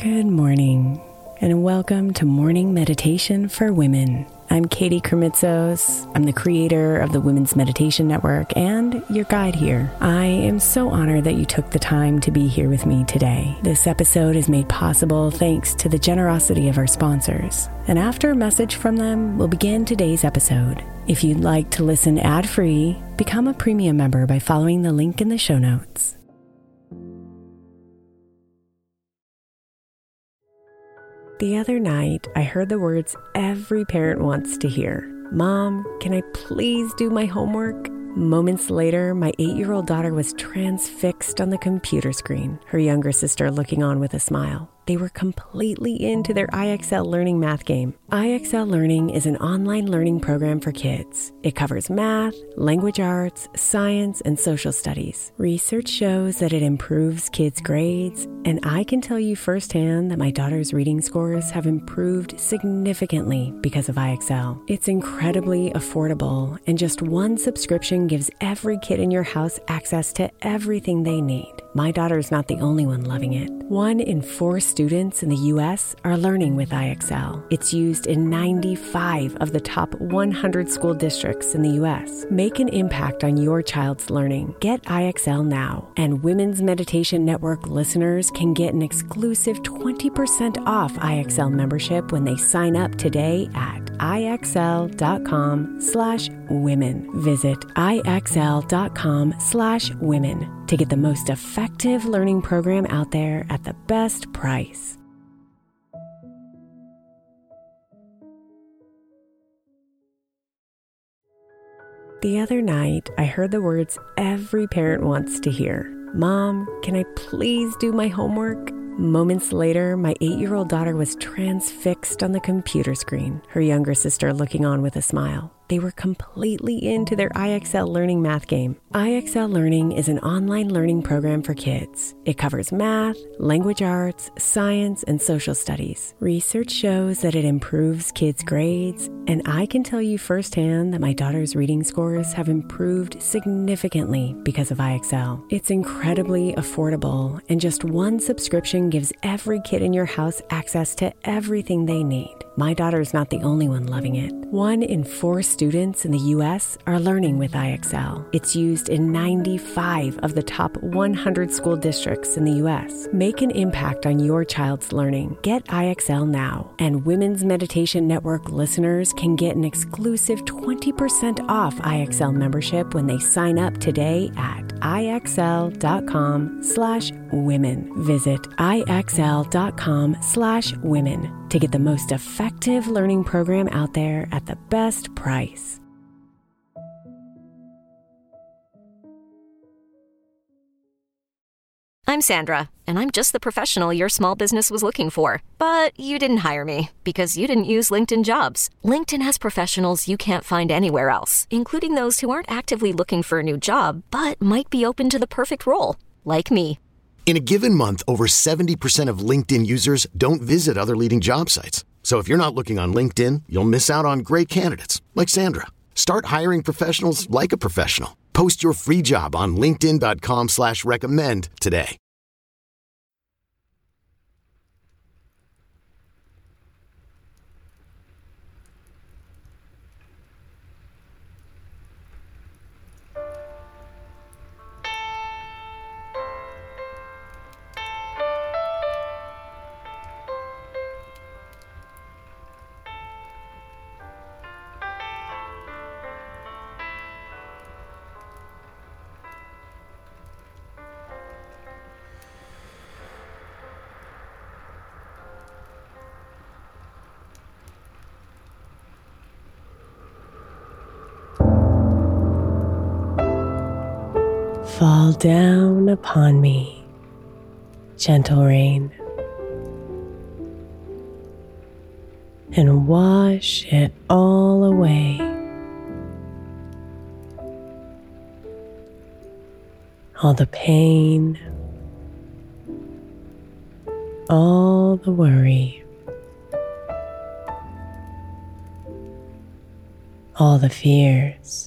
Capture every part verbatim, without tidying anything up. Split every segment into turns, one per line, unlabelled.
Good morning, and welcome to Morning Meditation for Women. I'm Katie Kermitzos. I'm the creator of the Women's Meditation Network and your guide here. I am so honored that you took the time to be here with me today. This episode is made possible thanks to the generosity of our sponsors. And after a message from them, we'll begin today's episode. If you'd like to listen ad-free, become a premium member by following the link in the show notes. The other night, I heard the words every parent wants to hear. Mom, can I please do my homework? Moments later, my eight-year-old daughter was transfixed on the computer screen, her younger sister looking on with a smile. They were completely into their I X L Learning math game. I X L Learning is an online learning program for kids. It covers math, language arts, science, and social studies. Research shows that it improves kids' grades, and I can tell you firsthand that my daughter's reading scores have improved significantly because of I X L. It's incredibly affordable, and just one subscription gives every kid in your house access to everything they need. My daughter's not the only one loving it. One in four students in the U S are learning with I X L. It's used in ninety-five of the top one hundred school districts in the U S. Make an impact on your child's learning. Get I X L now. And Women's Meditation Network listeners can get an exclusive twenty percent off I X L membership when they sign up today at IXL.com slash women. Visit IXL.com slash women to get the most effective learning program out there at the best price. The other night, I heard the words every parent wants to hear. Mom, can I please do my homework? Moments later, my eight-year-old daughter was transfixed on the computer screen, her younger sister looking on with a smile. They were completely into their I X L Learning math game. I X L Learning is an online learning program for kids. It covers math, language arts, science, and social studies. Research shows that it improves kids' grades, and I can tell you firsthand that my daughter's reading scores have improved significantly because of I X L. It's incredibly affordable, and just one subscription gives every kid in your house access to everything they need. My daughter's not the only one loving it. One in four students in the U S are learning with I X L. It's used in ninety-five of the top one hundred school districts in the U S. Make an impact on your child's learning. Get I X L now. And Women's Meditation Network listeners can get an exclusive twenty percent off I X L membership when they sign up today at IXL.com slash women. Visit IXL.com slash women to get the most effective learning program out there at the best price.
I'm Sandra, and I'm just the professional your small business was looking for. But you didn't hire me because you didn't use LinkedIn Jobs. LinkedIn has professionals you can't find anywhere else, including those who aren't actively looking for a new job, but might be open to the perfect role, like me.
In a given month, over seventy percent of LinkedIn users don't visit other leading job sites. So if you're not looking on LinkedIn, you'll miss out on great candidates like Sandra. Start hiring professionals like a professional. Post your free job on linkedin.com slash recommend today.
Fall down upon me, gentle rain, and wash it all away. All the pain, all the worry, all the fears.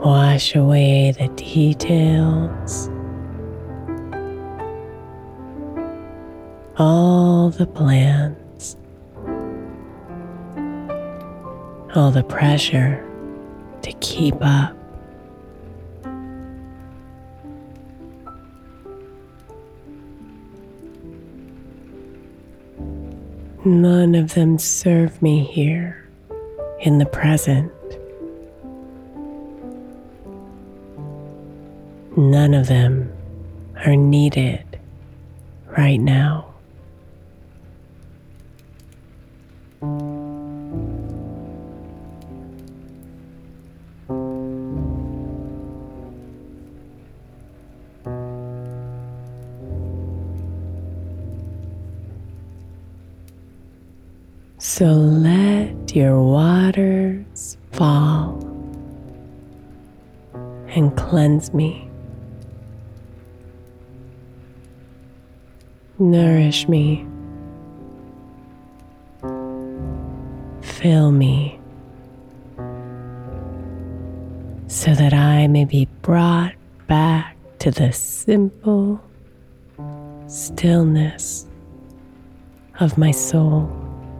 Wash away the details, all the plans, all the pressure to keep up. None of them serve me here in the present. None of them are needed right now. So let your waters fall and cleanse me. Nourish me. Fill me so that I may be brought back to the simple stillness of my soul.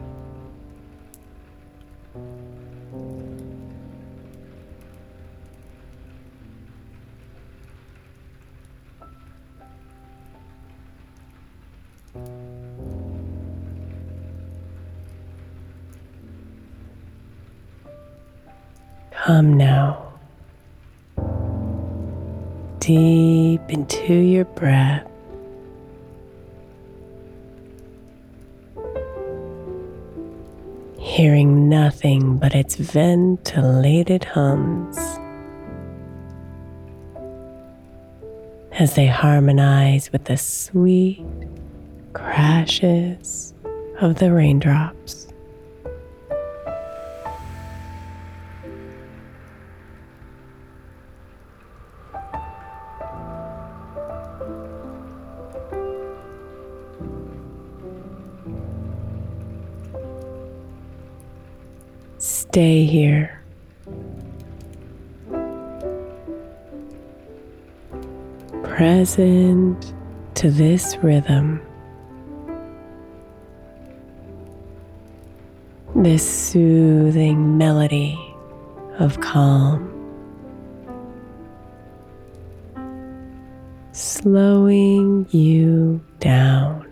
Come now, deep into your breath, hearing nothing but its ventilated hums as they harmonize with the sweet crashes of the raindrops. Stay here. Present to this rhythm, this soothing melody of calm, slowing you down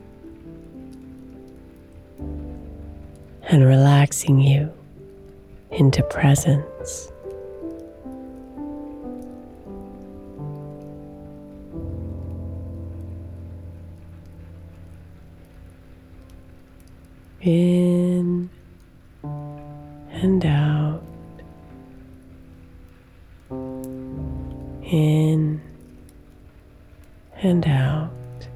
and relaxing you into presence. In and out, in and out.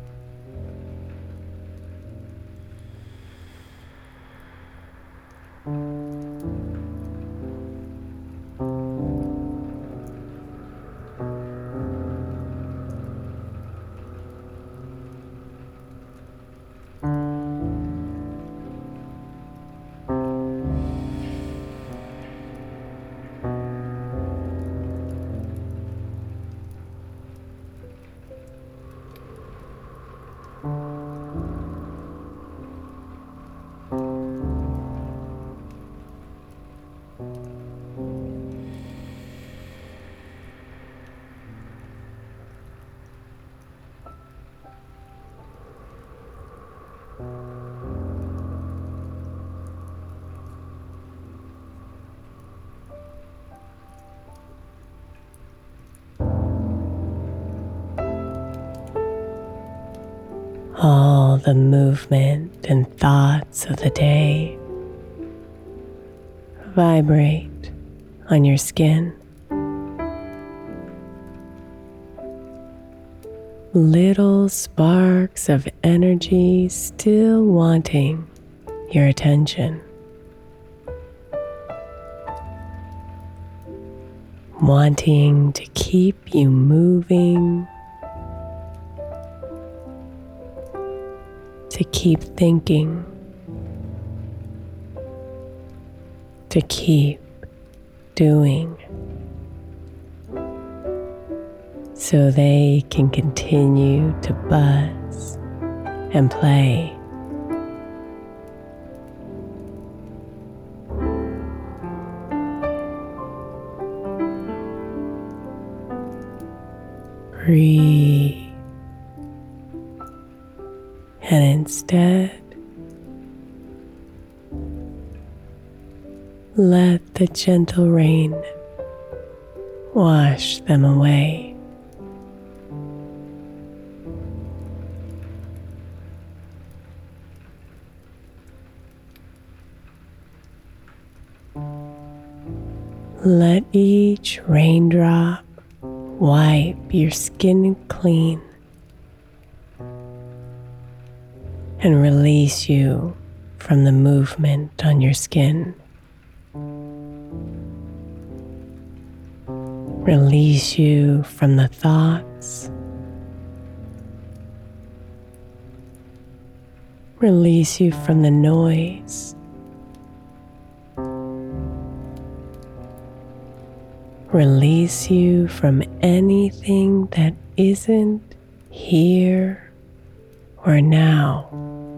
All the movement and thoughts of the day vibrate on your skin. Little sparks of energy still wanting your attention. Wanting to keep you moving, to keep thinking, to keep doing. so they can continue to buzz and play. Breathe, and instead let the gentle rain wash them away. Let each raindrop wipe your skin clean and release you from the movement on your skin. Release you from the thoughts. Release you from the noise. Release you from anything that isn't here or now.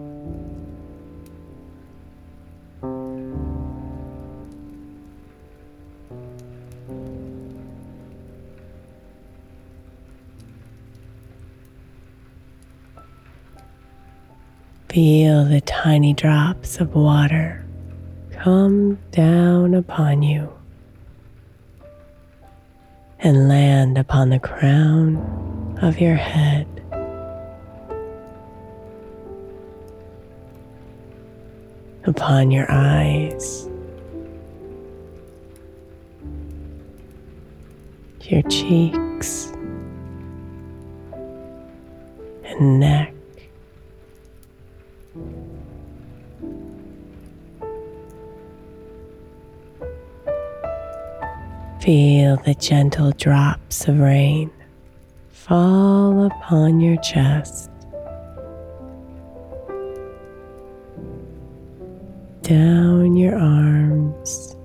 Feel the tiny drops of water come down upon you and land upon the crown of your head. Upon your eyes, your cheeks and neck. Feel the gentle drops of rain fall upon your chest, down your arms,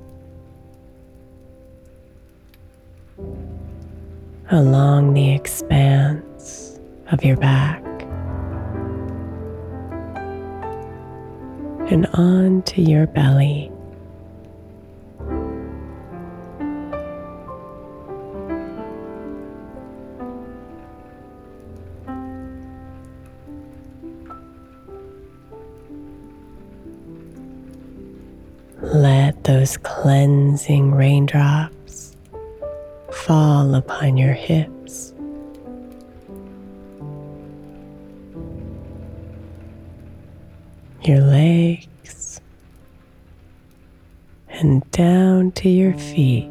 along the expanse of your back, and onto your belly. Let those cleansing raindrops fall upon your hips, your legs, and down to your feet.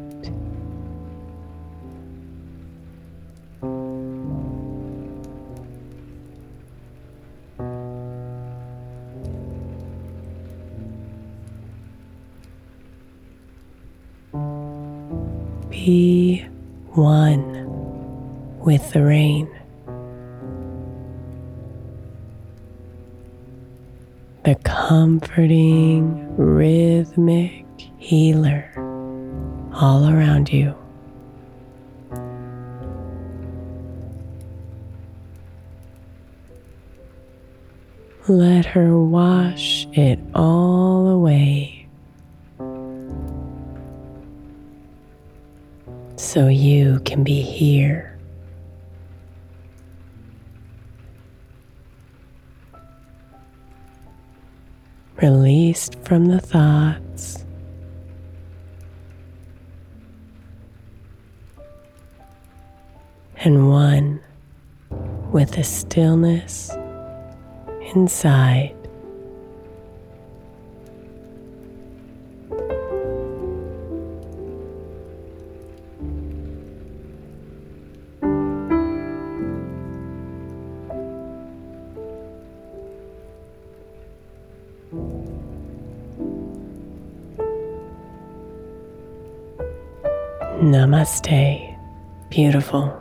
Be one with the rain. The comforting, rhythmic healer all around you. Let her wash it all away, so you can be here. Released from the thoughts, and one with the stillness inside. Namaste, beautiful.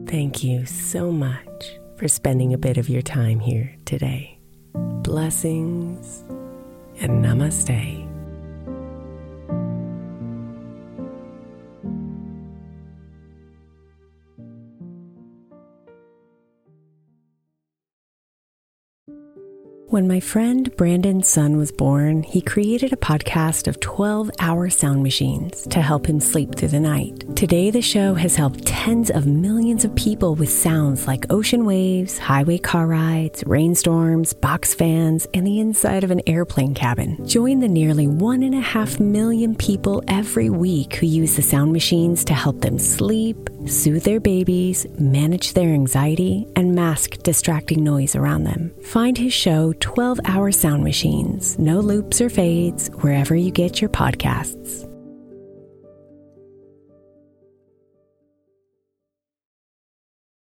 Thank you so much for spending a bit of your time here today. Blessings and namaste. When my friend Brandon's son was born, he created a podcast of twelve-hour sound machines to help him sleep through the night. Today, the show has helped tens of millions of people with sounds like ocean waves, highway car rides, rainstorms, box fans, and the inside of an airplane cabin. Join the nearly one and a half million people every week who use the sound machines to help them sleep, soothe their babies, manage their anxiety, and mask distracting noise around them. Find his show, twelve-hour Sound Machines, no loops or fades, wherever you get your podcasts.